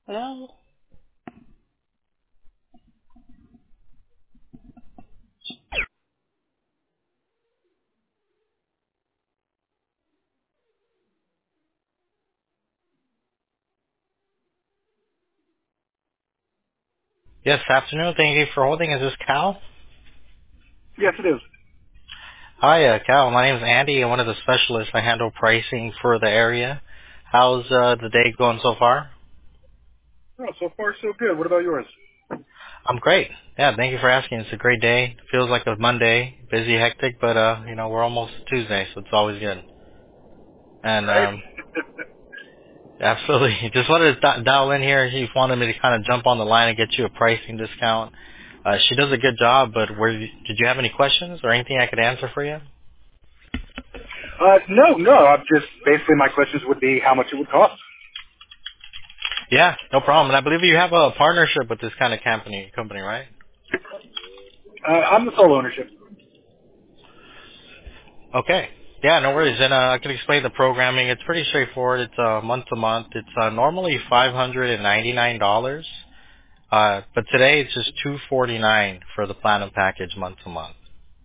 Hello? Yes, afternoon. Thank you for holding. Is this Cal? Yes, it is. Hi, Cal. My name is Andy. I'm one of the specialists. I handle pricing for the area. How's the day going so far? Oh, so far so good. What about yours? I'm great. Yeah, thank you for asking. It's a great day. Feels like a Monday, busy, hectic, but we're almost Tuesday, so it's always good. And Right? absolutely, just wanted to dial in here. He wanted me to kind of jump on the line and get you a pricing discount. She does a good job, but did you have any questions or anything I could answer for you? no. I'm just basically my questions would be how much it would cost. Yeah, no problem. And I believe you have a partnership with this kind of company, right? I'm the sole ownership. Okay. Yeah, no worries. And I can explain the programming. It's pretty straightforward. It's month to month. It's normally $599. But today it's just $249 for the platinum package month to month.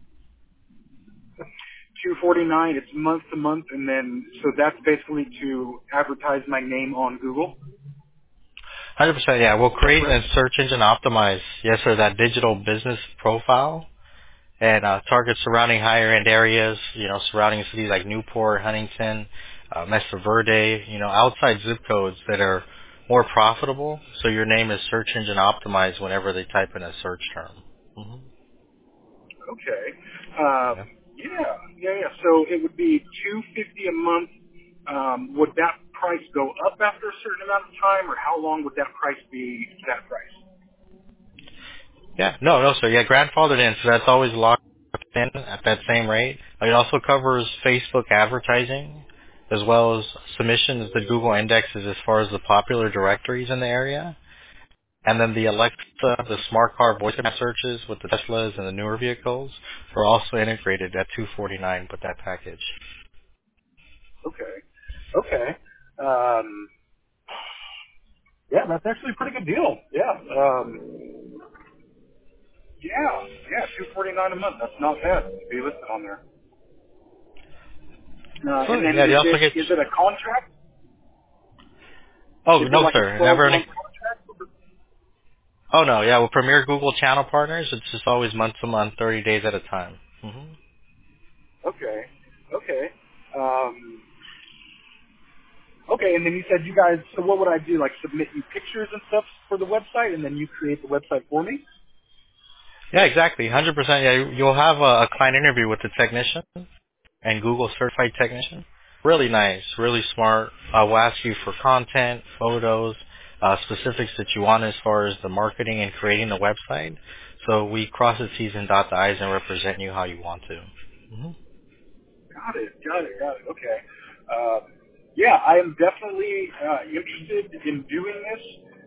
$249. It's month to month, and then so that's basically to advertise my name on Google. 100%, yeah. We'll Is that create correct? and search engine optimize, yes sir, that digital business profile and target surrounding higher end areas, surrounding cities like Newport, Huntington, Mesa Verde, outside zip codes that are more profitable. So your name is search engine optimized whenever they type in a search term. hmm Okay. Yeah. Yeah. So it would be $250 a month. Would that price go up after a certain amount of time, or how long would that price be? That price? Yeah. No, sir. Yeah, grandfathered in, so that's always locked in at that same rate. It also covers Facebook advertising as well as submissions that Google indexes as far as the popular directories in the area. And then the Alexa, the smart car voice command searches with the Teslas and the newer vehicles are also integrated at 249 with that package. Okay. Okay. Um, yeah, that's actually a pretty good deal. Yeah. Yeah. 249 a month. That's not bad to be listed on there. And Absolutely. then Yeah, they is also it get. is it a contract? Oh Is it no, like a sir. 12 Never any. month contract? Oh no, yeah. With Premier Google Channel partners, it's just always month to month, 30 days at a time. Okay. Okay. Um, okay. And then you said you guys. So what would I do? Like submit you pictures and stuff for the website, and then you create the website for me? Yeah, exactly. 100%. Yeah, you'll have a client interview with the technician and Google certified technician. Really nice, really smart. We'll ask you for content, photos, specifics that you want as far as the marketing and creating the website. So we cross the T's and dot the I's and represent you how you want to. Got it. Okay. Yeah, I am definitely interested in doing this.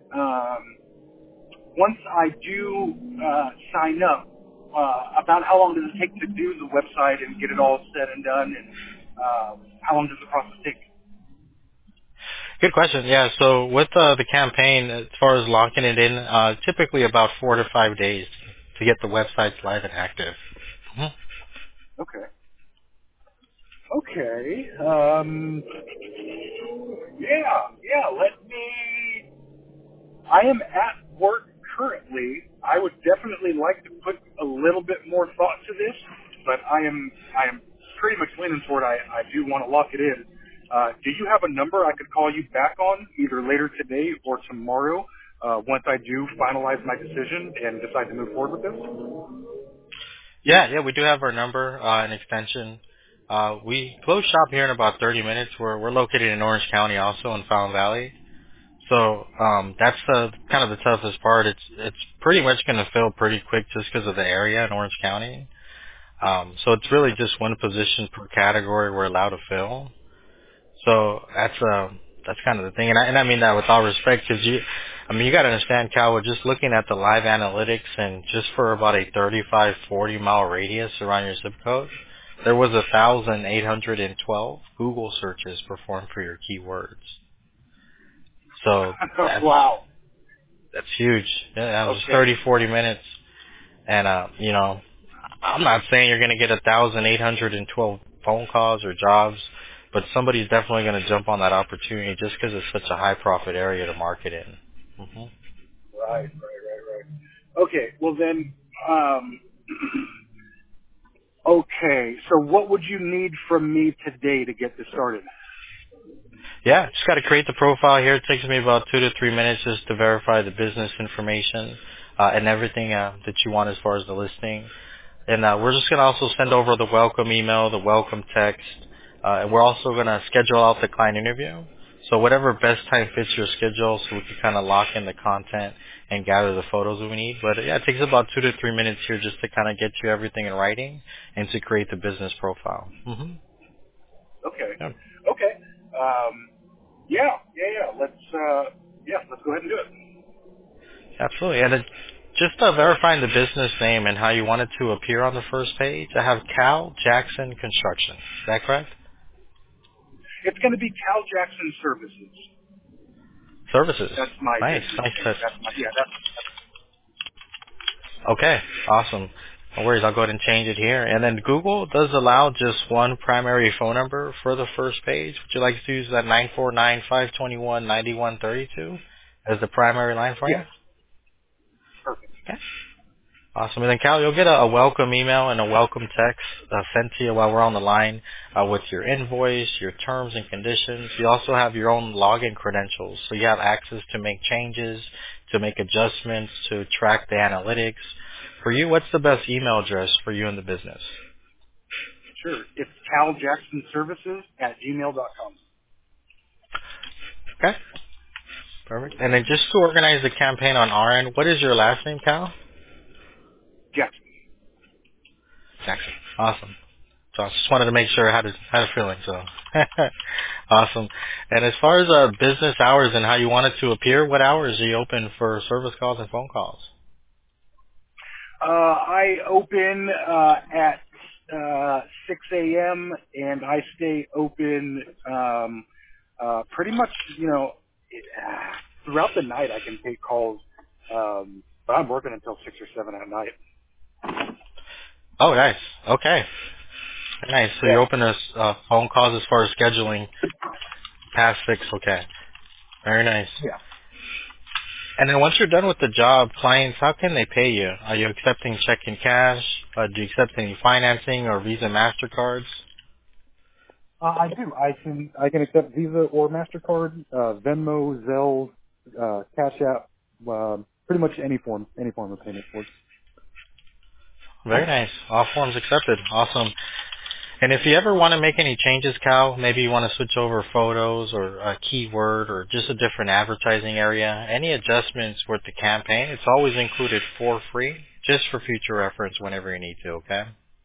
Once I do sign up, about how long does it take to do the website and get it all said and done, and how long does the process take? Good question. Yeah, so with the campaign, as far as locking it in, typically about 4 to 5 days to get the websites live and active. Mhm. Okay. Okay. Yeah. Let me. I am at work currently. I would definitely like to put a little bit more thought to this, but I am pretty much leaning toward I do want to lock it in. Do you have a number I could call you back on either later today or tomorrow once I do finalize my decision and decide to move forward with this? Yeah, we do have our number and extension. We close shop here in about 30 minutes. We're located in Orange County, also in Fountain Valley. So that's kind of the toughest part. It's pretty much going to fill pretty quick just because of the area in Orange County. So it's really just one position per category we're allowed to fill. So that's kind of the thing, and I mean that with all respect, because you got to understand, Cal. We're just looking at the live analytics, and just for about a 35-40 mile radius around your zip code, there was 1,812 Google searches performed for your keywords. So Wow. that's huge. Yeah, that was Okay. 30, 40 minutes. And, I'm not saying you're going to get 1,812 phone calls or jobs, but somebody's definitely going to jump on that opportunity just because it's such a high profit area to market in. Hmm. Right. Okay. Well then, okay. So what would you need from me today to get this started? Yeah, just got to create the profile here. It takes me about 2 to 3 minutes just to verify the business information and everything that you want as far as the listing. And we're just going to also send over the welcome email, the welcome text, and we're also going to schedule out the client interview. So whatever best time fits your schedule so we can kind of lock in the content and gather the photos that we need. But yeah, it takes about 2 to 3 minutes here just to kind of get you everything in writing and to create the business profile. Mm-hmm. Okay. Yeah. Okay. Yeah. Let's go ahead and do it. Absolutely. And then just verifying the business name and how you want it to appear on the first page, I have Cal Jackson Construction. Is that correct? It's going to be Cal Jackson Services. Services. That's my Nice. business Nice. name. That's Okay. Awesome. No worries. I'll go ahead and change it here. And then Google does allow just one primary phone number for the first page. Would you like to use that 949-521-9132 as the primary line for you? yes. Perfect. Okay. Awesome. And then, Cal, you'll get a welcome email and a welcome text sent to you while we're on the line with your invoice, your terms and conditions. You also have your own login credentials, so you have access to make changes, to make adjustments, to track the analytics. For you, what's the best email address for you in the business? Sure. It's Cal Jackson Services at gmail.com. Okay, perfect. And then just to organize the campaign on our end, what is your last name, Cal? Jackson. Jackson. Awesome. So I just wanted to make sure I had a feeling. So awesome. And as far as business hours and how you want it to appear, what hours are you open for service calls and phone calls? I open at 6 a.m. and I stay open pretty much, throughout the night. I can take calls, but I'm working until 6 or 7 at night. Oh, nice. Okay. Nice. So you're Yeah. open to phone calls as far as scheduling past 6. Okay. Very nice. Yeah. And then once you're done with the job, clients, how can they pay you? Are you accepting check and cash? Do you accept any financing or Visa, MasterCards? I do. I can accept Visa or MasterCard, Venmo, Zelle, Cash App, pretty much any form of payment works. Very nice. All forms accepted. Awesome. And if you ever want to make any changes, Cal, maybe you want to switch over photos or a keyword or just a different advertising area, any adjustments with the campaign, it's always included for free, just for future reference whenever you need to, okay?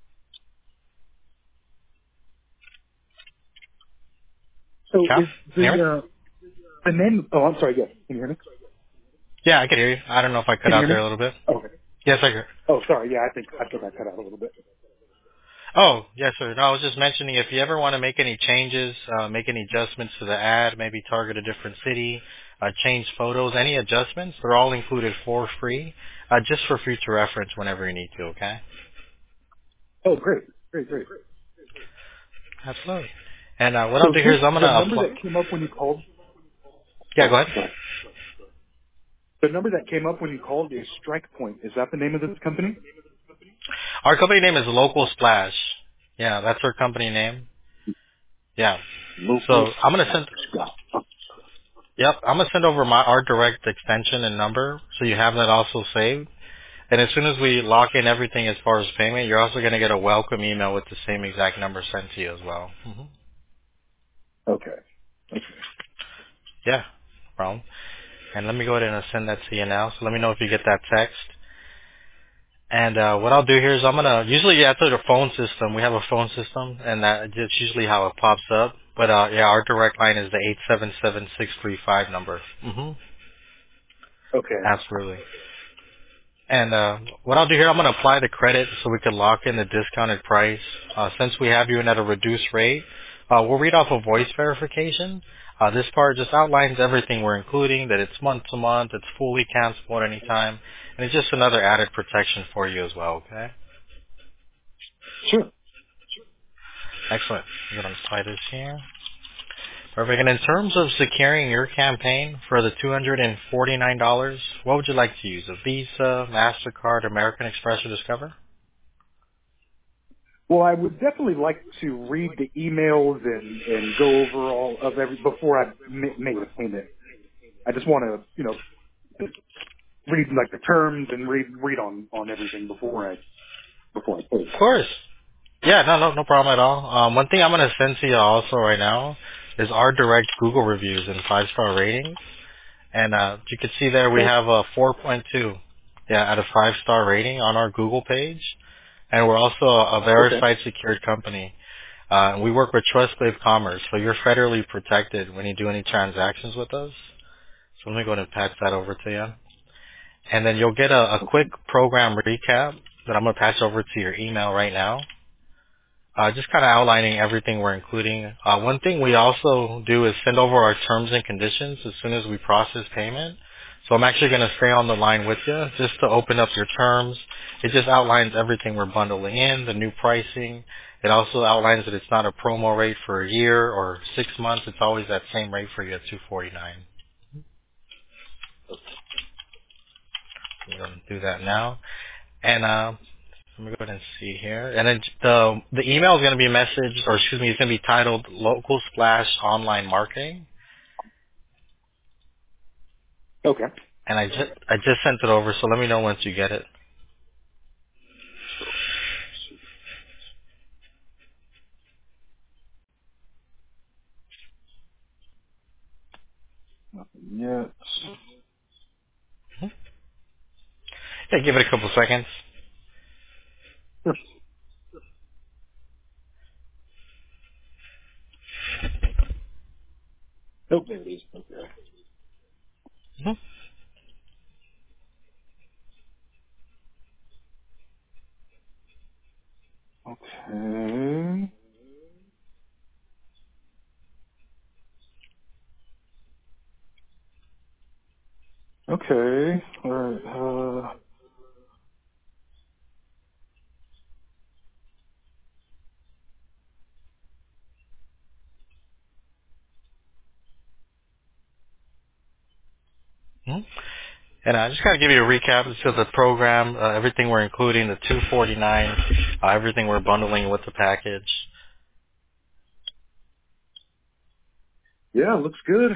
So Cal, is can you hear me? the name? Oh, I'm sorry. Yes. Can you hear me? Yeah, I can hear you. I don't know if I cut Can you out hear there me? a little bit. Okay. Yes, I heard. Oh, sorry. Yeah, I think I cut out a little bit. Oh, yes, sir. No, I was just mentioning if you ever want to make any changes, make any adjustments to the ad, maybe target a different city, change photos, any adjustments, they're all included for free, just for future reference whenever you need to, okay? Oh, great. Absolutely. And what I'll So do here this is I'm going the to number apply. that came up when you called. Yeah, Oh, go ahead. sorry. The number that came up when you called is Strike Point. Is that the name of this company? Our company name is Local Splash. Yeah, that's our company name. Yeah. Local So I'm going to send. Splash. Yep, I'm going to send over our direct extension and number, so you have that also saved. And as soon as we lock in everything as far as payment, you're also going to get a welcome email with the same exact number sent to you as well. Hmm. Okay. Yeah, no problem. And let me go ahead and send that to you now. So let me know if you get that text. And what I'll do here is I'm gonna usually after the phone system, we have a phone system, and that's usually how it pops up. But yeah, our direct line is the 877-635 number. Hmm. Okay. Absolutely. And what I'll do here, I'm gonna apply the credit so we can lock in the discounted price. Since we have you in at a reduced rate, we'll read off a voice verification. This part just outlines everything we're including, that it's month to month, it's fully cancelable at any time, and it's just another added protection for you as well, okay? Sure. Excellent. I'm going to slide this here. Perfect. And in terms of securing your campaign for the $249, what would you like to use? A Visa, MasterCard, American Express, or Discover? Well, I would definitely like to read the emails and go over all of every before I make a payment. I just want to, just read like the terms and read on everything before I pay. Of course. Yeah, no problem at all. One thing I'm going to send to you also right now is our direct Google reviews and 5-star ratings. And you can see there we have a 4.2 out of 5-star rating on our Google page. And we're also a Okay. verified secured company. And we work with TrustWave Commerce, so you're federally protected when you do any transactions with us. So let me go ahead and patch that over to you. And then you'll get a quick program recap that I'm going to patch over to your email right now. Just kind of outlining everything we're including. One thing we also do is send over our terms and conditions as soon as we process payment. So I'm actually going to stay on the line with you just to open up your terms. It just outlines everything we're bundling in, the new pricing. It also outlines that it's not a promo rate for a year or 6 months. It's always that same rate for you at $249. I'm going to do that now. And let me go ahead and see here. And then the email is going to be messaged, or excuse me, it's going to be titled Local Splash Online Marketing. Okay. And I just sent it over, so let me know once you get it. Nothing yet. Mhm. Yeah, give it a couple seconds. Sure. Oh, there it is. Okay. Mhm. Okay. Okay. All right. Mhm. And I just got to give you a recap. It's just the program, everything we're including, the 249, everything we're bundling with the package. Yeah, looks good.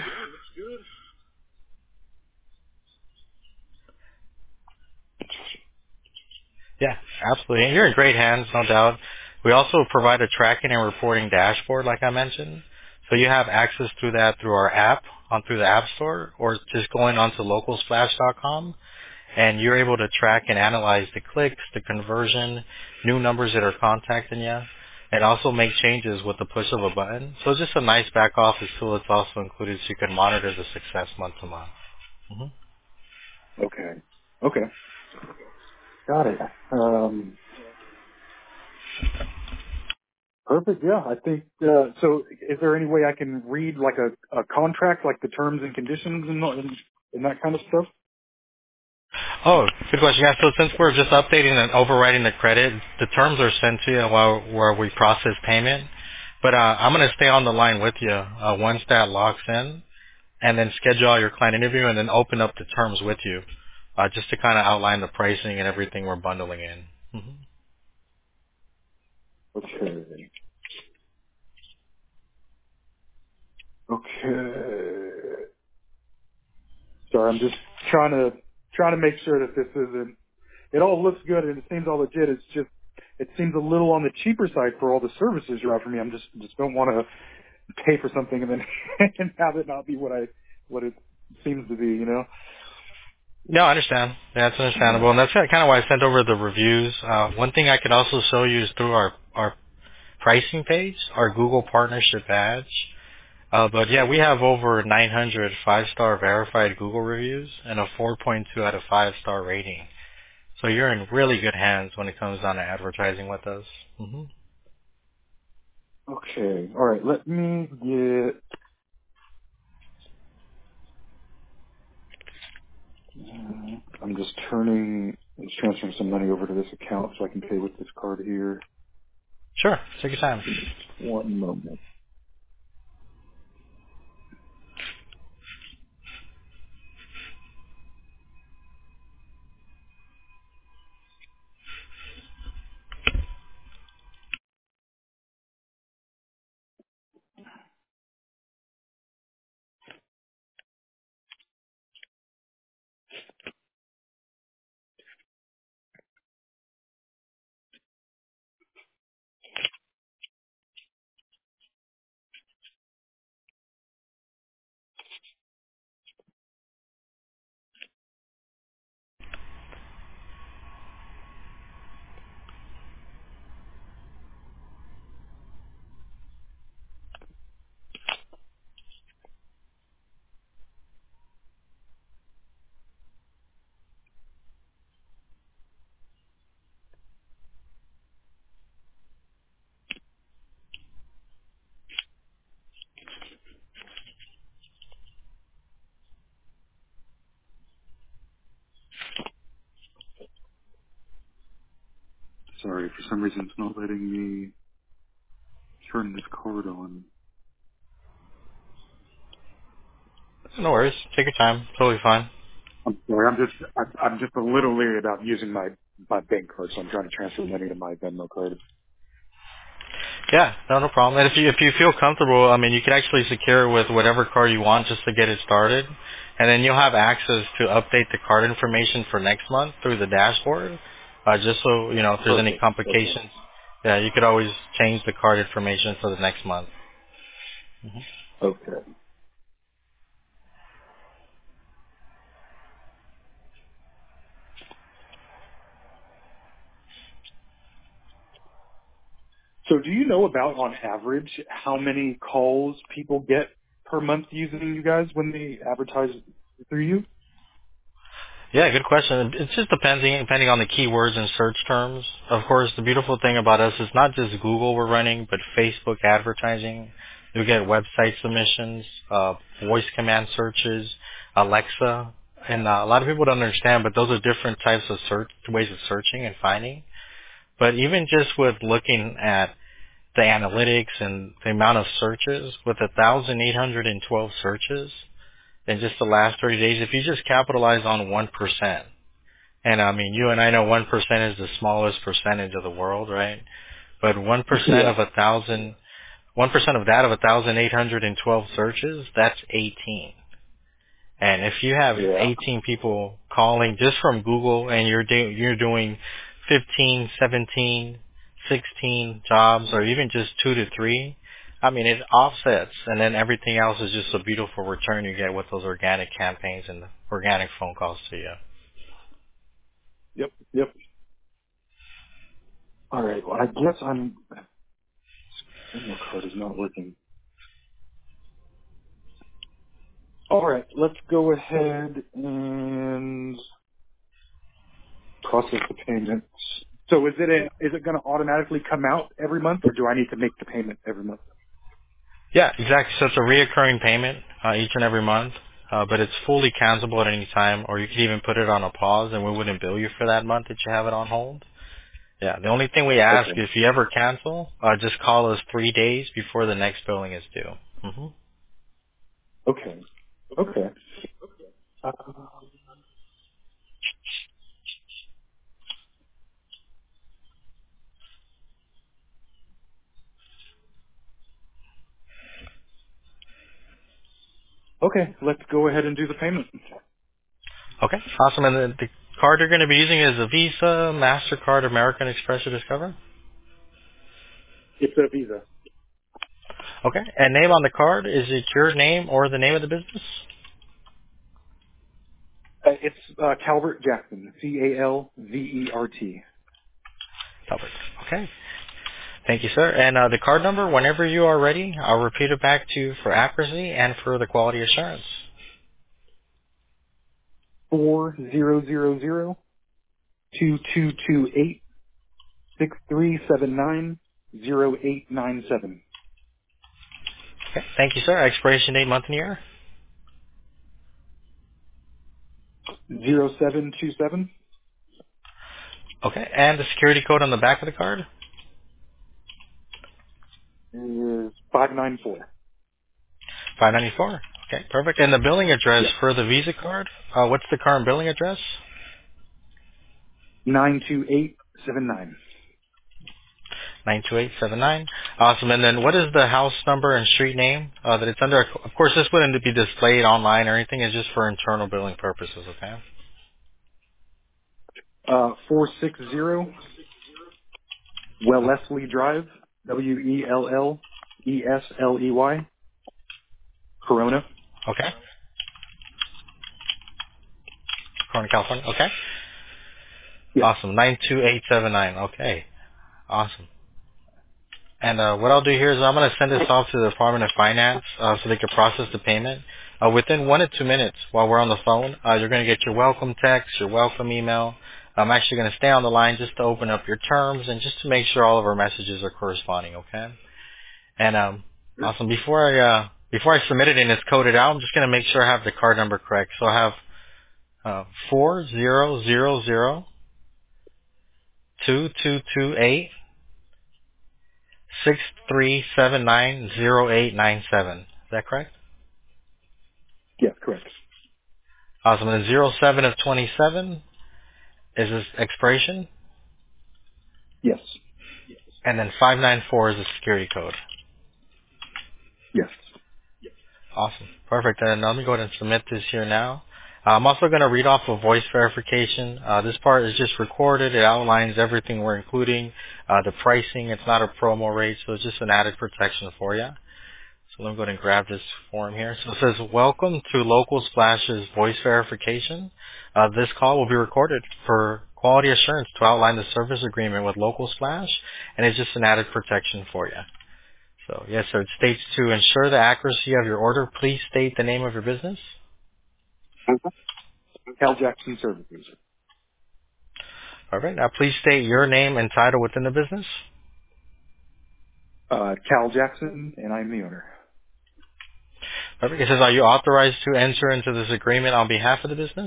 Yeah, absolutely. And you're in great hands, no doubt. We also provide a tracking and reporting dashboard, like I mentioned. So you have access through that through our app, through the App Store, or just going onto localsplash.com, and you're able to track and analyze the clicks, the conversion, new numbers that are contacting you, and also make changes with the push of a button. So it's just a nice back office tool that's also included so you can monitor the success month to month. Hmm. Okay. Okay. Got it. Perfect. Yeah, I think. So, is there any way I can read like a contract, like the terms and conditions and that kind of stuff? Oh, good question. Yeah, so since we're just updating and overwriting the credit, the terms are sent to you while where we process payment. But I'm going to stay on the line with you once that locks in, and then schedule out your client interview, and then open up the terms with you, just to kind of outline the pricing and everything we're bundling in. Hmm. Okay. Okay. Sorry, I'm just trying to make sure that this isn't. It all looks good and it seems all legit. It's just it seems a little on the cheaper side for all the services you're offering me. I'm just don't want to pay for something and then and have it not be what it seems to be. You know. No, I understand. Yeah, that's understandable, and that's kind of why I sent over the reviews. One thing I can also show you is through our pricing page, our Google partnership badge. But yeah, we have over 900 5-star verified Google reviews and a 4.2 out of 5-star rating. So you're in really good hands when it comes down to advertising with us. Hmm. Okay. All right. Let me get. I'm just transferring some money over to this account so I can pay with this card here. Sure. Take your time. One moment. Sorry, for some reason it's not letting me turn this card on. No worries. Take your time. Totally fine. I'm sorry, I'm just a little leery about using my bank card, so I'm trying to transfer money to my Venmo card. Yeah, no problem. And if you feel comfortable, I mean, you could actually secure it with whatever card you want just to get it started, and then you'll have access to update the card information for next month through the dashboard. Just so you know, if there's any Perfect. Okay. complications, yeah, you could always change the card information for the next month. Okay. So do you know about, on average, how many calls people get per month using you guys when they advertise through you? Yeah, good question. It's just depending on the keywords and search terms. Of course, the beautiful thing about us is not just Google we're running, but Facebook advertising. We get website submissions, voice command searches, Alexa, and a lot of people don't understand, but those are different types of ways of searching and finding. But even just with looking at the analytics and the amount of searches, with 1,812 searches in just the last 30 days, if you just capitalize on 1%, and I mean, you and I know 1% is the smallest percentage of the world, right? But 1% Yeah. of 1,000, 1% of that of 1,812 searches, that's 18. And if you have Yeah. 18 people calling just from Google and you're doing 15, 17, 16 jobs or even just 2 to 3, I mean, it offsets and then everything else is just a beautiful return you get with those organic campaigns and organic phone calls to you. Yep. Yep. All right. Well, I guess Venmo card is not working. All right. Let's go ahead and process the payment. So is it going to automatically come out every month, or do I need to make the payment every month? Yeah, exactly. So it's a reoccurring payment each and every month, but it's fully cancelable at any time, or you could even put it on a pause, and we wouldn't bill you for that month that you have it on hold. Yeah, the only thing we ask Okay. is if you ever cancel, just call us 3 days before the next billing is due. hmm Okay. Okay. Uh, okay. Let's go ahead and do the payment. Okay, awesome. And the card you're going to be using is a Visa, MasterCard, American Express, or Discover? It's a Visa. Okay, and name on the card, is it your name or the name of the business? It's Calvert Jackson. Calvert. Albert. Okay. Thank you, sir. And the card number, whenever you are ready, I'll repeat it back to you for accuracy and for the quality assurance. 4000222863790897. Okay. Thank you, sir. Expiration date, month, and year. 0727 Okay. And the security code on the back of the card? is 594. 594. Okay, perfect. And the billing address Yes. for the Visa card? What's the current billing address? 92879. 92879. Awesome. And then what is the house number and street name that it's under? Of course, this wouldn't be displayed online or anything. It's just for internal billing purposes, okay? 460 Wellesley Drive, WellesleY, Corona. Okay. Corona, California. Okay. Yes. Awesome. 92879. Okay. Awesome. And what I'll do here is I'm going to send this off to the Department of Finance so they can process the payment. Within 1 to 2 minutes while we're on the phone, you're going to get your welcome text, your welcome email. I'm actually going to stay on the line just to open up your terms and just to make sure all of our messages are corresponding, okay? And awesome. Before I submit it and it's coded out, I'm just going to make sure I have the card number correct. So I have 40002228 63790897. Is that correct? Yes, correct. Awesome. And 07 of 27 is this expiration, Yes. and then 594 is the security code. Yes. Awesome. Perfect. And let me go ahead and submit this here now. I'm also going to read off a voice verification. This part is just recorded. It outlines everything we're including, the pricing. It's not a promo rate, so it's just an added protection for you. So let me go ahead and grab this form here. So it says, welcome to Local Splash's voice verification. This call will be recorded for quality assurance to outline the service agreement with Local Splash, and it's just an added protection for you. So yes, sir. It states to ensure the accuracy of your order, please state the name of your business. Cal Jackson Services. All right. Now please state your name and title within the business. Cal Jackson, and I'm the owner. Perfect. It says, are you authorized to enter into this agreement on behalf of the business?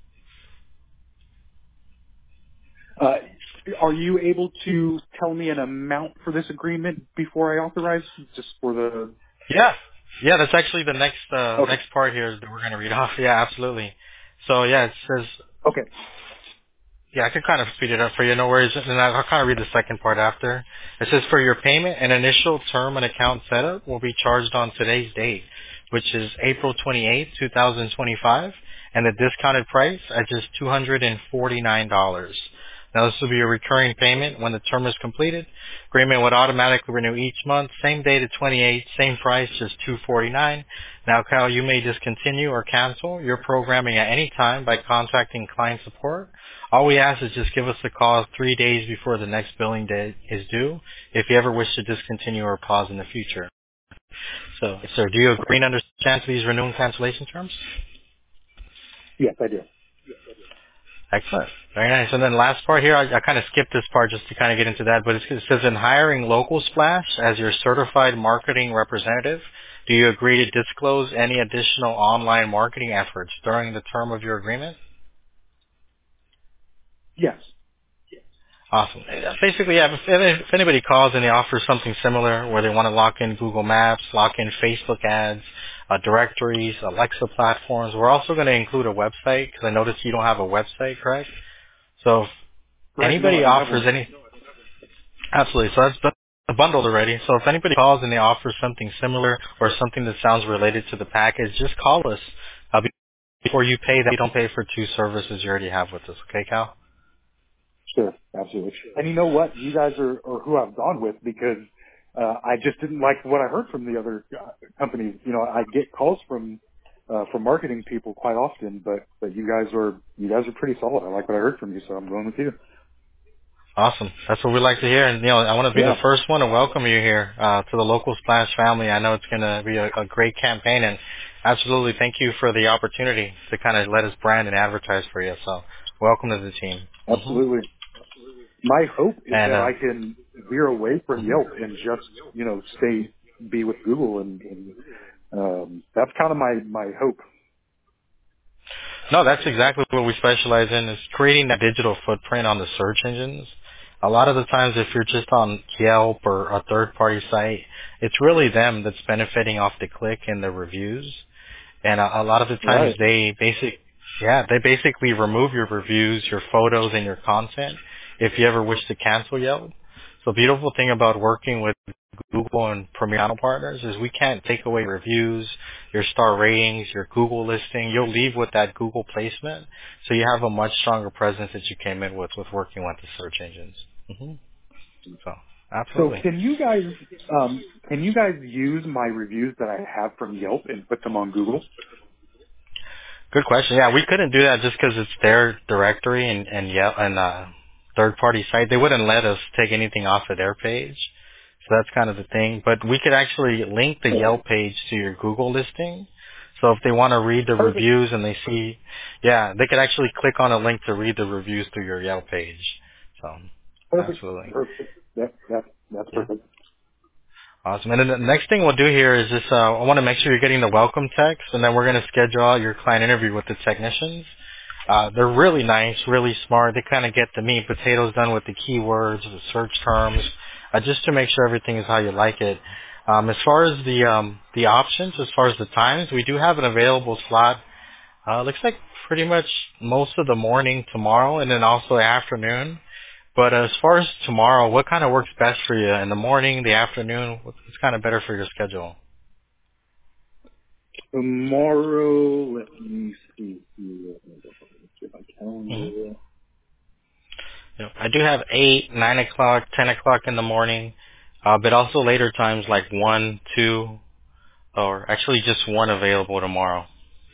Uh, are you able to tell me an amount for this agreement before I authorize? Just for the... Yeah. Yeah, that's actually the Okay. next part here that we're going to read off. Yeah, absolutely. So yeah, it says, Okay. yeah, I can kind of speed it up for you, no worries. And I'll kind of read the second part after. It says, for your payment, an initial term and account setup will be charged on today's date, which is April 28th, 2025, and the discounted price at just $249. Now, this will be a recurring payment when the term is completed. Agreement would automatically renew each month, same day to 28, same price, just $249. Now, Kyle, you may discontinue or cancel your programming at any time by contacting client support. All we ask is just give us a call 3 days before the next billing date is due if you ever wish to discontinue or pause in the future. So, sir, do you agree and understand these renewal and cancellation terms? Yes, I do. Excellent. Very nice. And then last part here, I kind of skipped this part just to kind of get into that, but it says in hiring Local Splash as your certified marketing representative, do you agree to disclose any additional online marketing efforts during the term of your agreement? Yes. Awesome. Basically, yeah, if anybody calls and they offer something similar where they want to lock in Google Maps, lock in Facebook ads, directories, Alexa platforms, we're also going to include a website because I noticed you don't have a website, correct? So if Correct. No, I anybody don't have offers one. any, absolutely. So that's bundled already. So if anybody calls and they offer something similar or something that sounds related to the package, just call us. Before you pay that, you don't pay for two services you already have with us. Okay, Cal? Sure, absolutely. And you know what? You guys are who I've gone with because I just didn't like what I heard from the other companies. You know, I get calls from marketing people quite often, but you guys are pretty solid. I like what I heard from you, so I'm going with you. Awesome. That's what we like to hear. And, I want to be the Yeah, first one to welcome you here to the Local Splash family. I know it's going to be a great campaign, and absolutely thank you for the opportunity to kind of let us brand and advertise for you. So welcome to the team. absolutely. My hope is And that I can veer away from mhm. Yelp and just be with Google, and that's kind of my hope. No, that's exactly what we specialize in, is creating that digital footprint on the search engines. A lot of the times if you're just on Yelp or a third-party site, it's really them that's benefiting off the click and the reviews. And a lot of the times Right. they basically remove your reviews, your photos, and your content if you ever wish to cancel Yelp. So the beautiful thing about working with Google and Premier Channel partners is we can't take away reviews, your star ratings, your Google listing. You'll leave with that Google placement, so you have a much stronger presence that you came in with working with the search engines. hmm So So absolutely. can you guys use my reviews that I have from Yelp and put them on Google? Good question. Yeah, we couldn't do that just because it's their directory and third party site. They wouldn't let us take anything off of their page. So that's kind of the thing. But we could actually link the Yelp page to your Google listing. So if they want to read the Perfect. reviews and they see, they could actually click on a link to read the reviews through your Yelp page. So Perfect. absolutely. Perfect. That's Yeah. perfect. Awesome. And then the next thing we'll do here is just, I want to make sure you're getting the welcome text, and then we're going to schedule out your client interview with the technicians. They're really nice, really smart. They kind of get the meat and potatoes done with the keywords, the search terms, just to make sure everything is how you like it. As far as the options, as far as the times, we do have an available slot. Looks like pretty much most of the morning tomorrow, and then also afternoon. But as far as tomorrow, what kind of works best for you? In the morning, the afternoon? What's kind of better for your schedule? Tomorrow, let me see here. Let me get my hmm calendar. I do have 8, 9 o'clock, 10 o'clock in the morning, but also later times like 1, 2, or actually just 1 available tomorrow.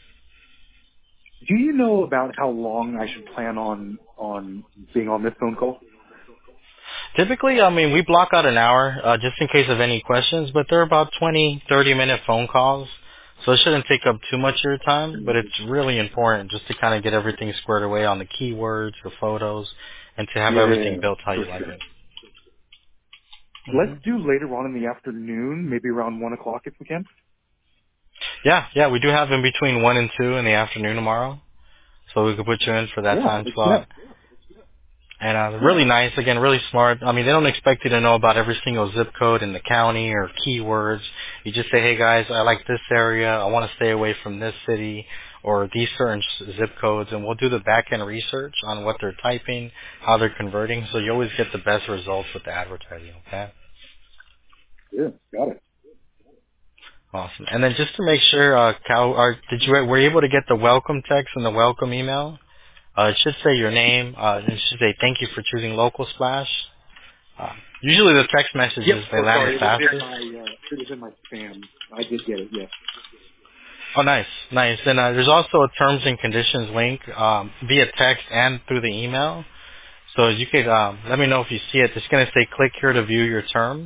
Do you know about how long I should plan on being on this phone call? Typically, I mean, we block out an hour just in case of any questions, but they're about 20, 30-minute phone calls, so it shouldn't take up too much of your time, but it's really important just to kind of get everything squared away on the keywords, the photos, and to have everything Yeah, built how for you like sure. it. Let's hmm do later on in the afternoon, maybe around 1 o'clock if we can. Yeah, we do have in between 1 and 2 in the afternoon tomorrow, so we could put you in for that Yeah, time let's do slot. that. And Yeah. really nice, again, really smart. I mean, they don't expect you to know about every single zip code in the county or keywords. You just say, hey guys, I like this area. I want to stay away from this city or these certain zip codes. And we'll do the back end research on what they're typing, how they're converting. So you always get the best results with the advertising, okay? Yeah, got it. Awesome. And then just to make sure, Cal, were you able to get the welcome text and the welcome email? It should say your name. It should say thank you for choosing Local Splash. Uh, Usually the text Yep. messages, they Oh, land the sorry. fastest. It was in my spam. I did get it. Yes. Oh, nice, nice. And there's also a terms and conditions link via text and through the email. So you could let me know if you see it. It's going to say click here to view your terms.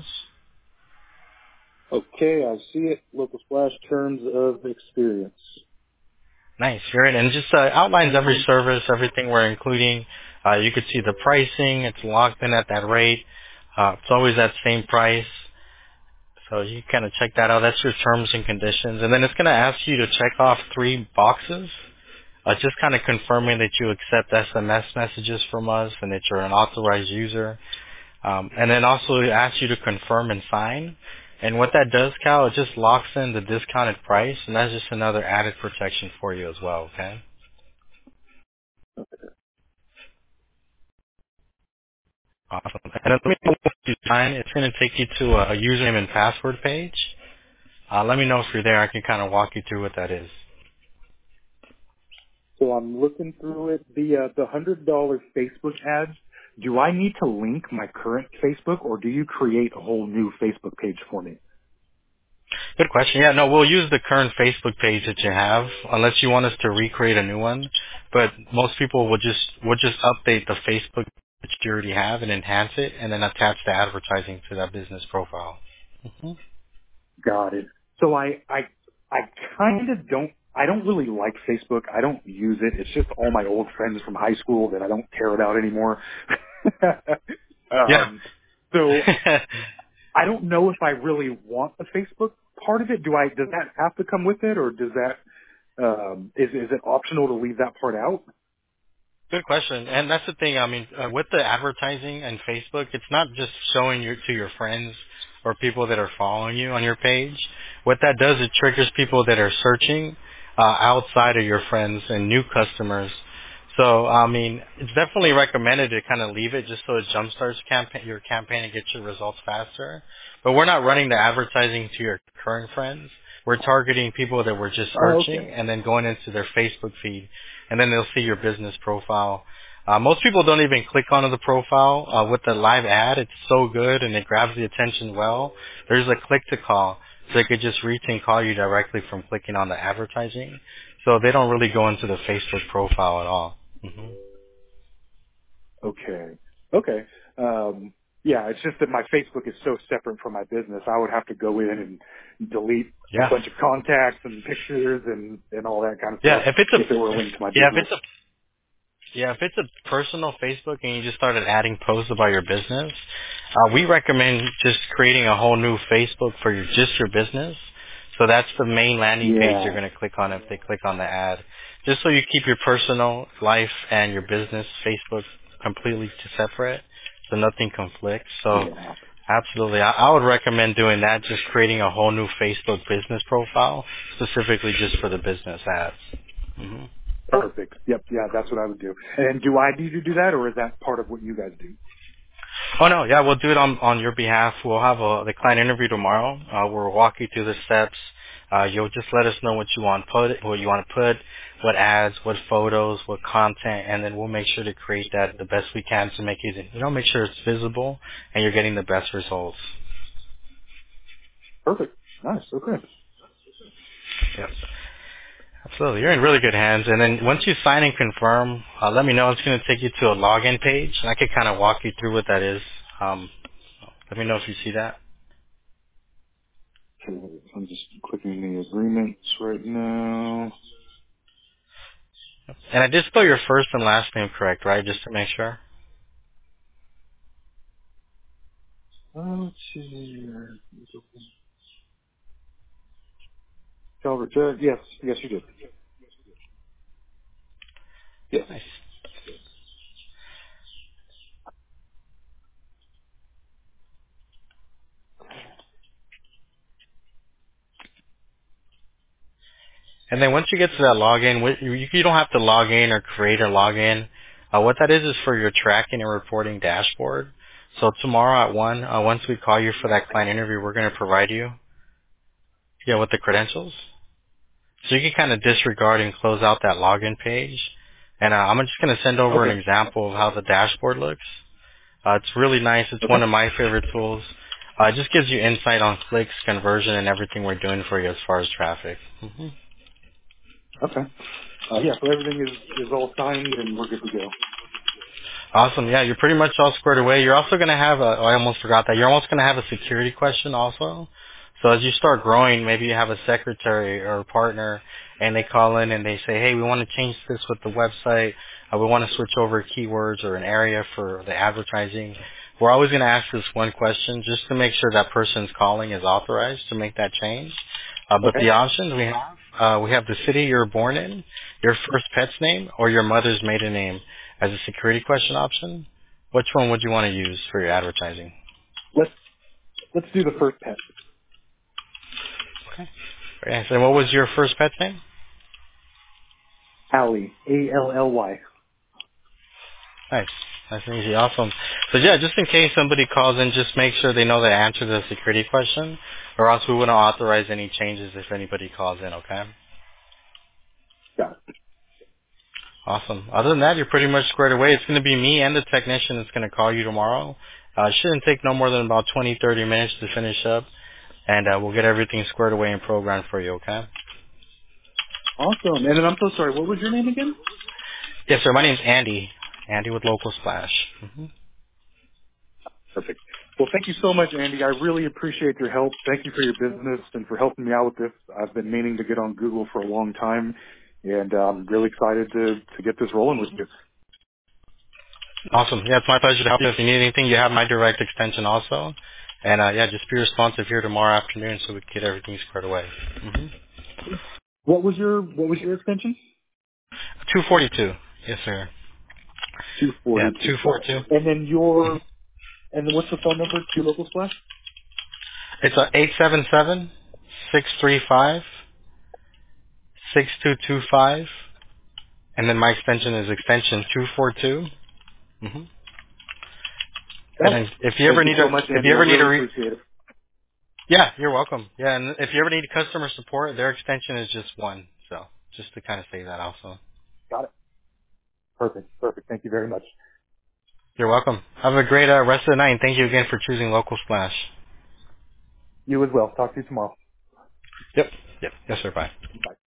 Okay, I see it. Local splash terms of experience. Nice, great. And just outlines every service, everything we're including. You could see the pricing. It's locked in at that rate. It's always that same price. So you kind of check that out. That's your terms and conditions. And then it's going to ask you to check off 3 boxes. Just kind of confirming that you accept SMS messages from us and that you're an authorized user. And then also it asks you to confirm and sign. And what that does, Cal, it just locks in the discounted price, and that's just another added protection for you as well, okay? Awesome. And then let me know once you sign. It's going to take you to a username and password page. Let me know if you're there. I can kind of walk you through what that is. So I'm looking through it. The $100 Facebook ads. Do I need to link my current Facebook, or do you create a whole new Facebook page for me? Good question. Yeah, no, we'll use the current Facebook page that you have, unless you want us to recreate a new one. But most people will just update the Facebook that you already have and enhance it, and then attach the advertising to that business profile. hmm Got it. So I kind of don't. I don't really like Facebook. I don't use it. It's just all my old friends from high school that I don't care about anymore. Yeah. um, so I don't know if I really want the Facebook part of it. Does that have to come with it, or does that Is it optional to leave that part out? Good question. And that's the thing. I mean, with the advertising and Facebook, it's not just showing you to your friends or people that are following you on your page. What that does, it triggers people that are searching outside of your friends and new customers. So, I mean, it's definitely recommended to kind of leave it just so it jumpstarts your campaign and gets your results faster. But we're not running the advertising to your current friends. We're targeting people that were just Oh, searching okay. and then going into their Facebook feed, and then they'll see your business profile. Most people don't even click onto the profile. With the live ad, it's so good and it grabs the attention well. There's a click to call, so they could just reach and call you directly from clicking on the advertising. So they don't really go into the Facebook profile at all. hmm Okay. Okay. Yeah, it's just that my Facebook is so separate from my business. I would have to go in and delete a Yeah. bunch of contacts and pictures and all that kind of Yeah. stuff If it's if it were linked to my business. if it's a personal Facebook and you just started adding posts about your business, we recommend just creating a whole new Facebook for just your business. So that's the main landing page they're Yeah. going to click on if they click on the ad. Just so you keep your personal life and your business Facebook completely separate, so nothing conflicts. So Yeah. absolutely, I would recommend doing that. Just creating a whole new Facebook business profile specifically just for the business ads. hmm Perfect. Yep. Yeah, that's what I would do. And do I need to do that, or is that part of what you guys do? Oh no, yeah, we'll do it on your behalf. We'll have the client interview tomorrow. We'll walk you through the steps. You'll just let us know what you want to put, what ads, what photos, what content, and then we'll make sure to create that the best we can to make it, make sure it's visible and you're getting the best results. Perfect. Nice. Okay. Yep. Absolutely. You're in really good hands. And then once you sign and confirm, let me know. It's going to take you to a login page, and I could kind of walk you through what that is. Let me know if you see that. Okay, I'm just clicking the agreements right now. And I did spell your first and last name correct, right? Just to make sure. Let's see here. Calvert, yes, yes, you did. Yes. Nice. And then once you get to that login, you don't have to log in or create a login. What that is for your tracking and reporting dashboard. So tomorrow at 1, once we call you for that client interview, we're going to provide you with the credentials. So you can kind of disregard and close out that login page. And I'm just going to send over Okay. an example of how the dashboard looks. It's really nice. It's Okay. one of my favorite tools. It just gives you insight on clicks, conversion, and everything we're doing for you as far as traffic. Okay. Yeah, so everything is all signed and we're good to go. Awesome. Yeah, you're pretty much all squared away. You're also going to have I almost forgot that. You're almost going to have a security question also. So as you start growing, maybe you have a secretary or a partner and they call in and they say, hey, we want to change this with the website. We want to switch over keywords or an area for the advertising. We're always going to ask this one question just to make sure that person's calling is authorized to make that change. But Okay. the options we have the city you're born in, your first pet's name, or your mother's maiden name as a security question option. Which one would you want to use for your advertising? Let's do the first pet. Okay. Yes. And what was your first pet's name? Allie.Ally. Nice. Nice and easy. Awesome. So yeah, just in case somebody calls in, just make sure they know the answer to the security question, or else we wouldn't authorize any changes if anybody calls in, okay? Got it. Awesome. Other than that, you're pretty much squared away. It's going to be me and the technician that's going to call you tomorrow. It shouldn't take no more than about 20, 30 minutes to finish up, and we'll get everything squared away and programmed for you, okay? Awesome. And then I'm so sorry, what was your name again? Yes, sir. My name's Andy. Andy with Local Splash. Perfect. Well, thank you so much, Andy. I really appreciate your help. Thank you for your business and for helping me out with this. I've been meaning to get on Google for a long time, and I'm really excited to get this rolling with you. Awesome. Yeah, it's my pleasure to help you. If you need anything, you have my direct extension also. And yeah, just be responsive here tomorrow afternoon so we can get everything squared away. What was your extension? 242. Yes, sir. Yeah, 242. 242. And then what's the phone number to Local Splash? It's a 877-635-6225, and then my extension is extension 242. Mm-hmm. And Got it. then if you Thank ever you need so a, much, if Andy. you I ever need really a appreciate it. yeah, you're welcome. Yeah, and if you ever need customer support, their extension is just one. So just to kind of say that also. Got it. Perfect. Perfect. Thank you very much. You're welcome. Have a great rest of the night, and thank you again for choosing Local Splash. You as well. Talk to you tomorrow. Yep. Yep. Yes, sir. Bye. Bye.